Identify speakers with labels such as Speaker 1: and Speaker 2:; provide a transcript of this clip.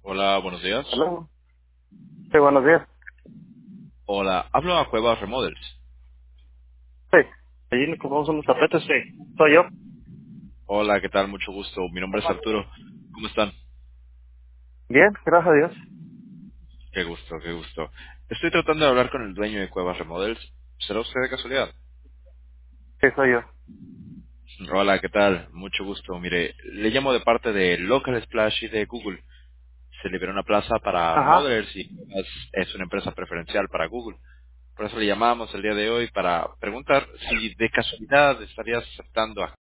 Speaker 1: Hola, buenos días.
Speaker 2: Hello. Sí, buenos días.
Speaker 1: Hola, hablo a Cuevas Remodels.
Speaker 2: Sí. Allí le compramos unos tapetes, sí. Soy yo.
Speaker 1: Hola, ¿qué tal? Mucho gusto. Mi nombre es Arturo. ¿Cómo están?
Speaker 2: Bien, gracias a Dios.
Speaker 1: Qué gusto, qué gusto. Estoy tratando de hablar con el dueño de Cuevas Remodels. ¿Será usted de casualidad?
Speaker 2: Sí, soy yo.
Speaker 1: Hola, ¿qué tal? Mucho gusto. Mire, le llamo de parte de Local Splash y de Google. Se liberó una plaza para
Speaker 2: Ajá.
Speaker 1: modelers y es una empresa preferencial para Google. Por eso le llamamos el día de hoy para preguntar si de casualidad estarías aceptando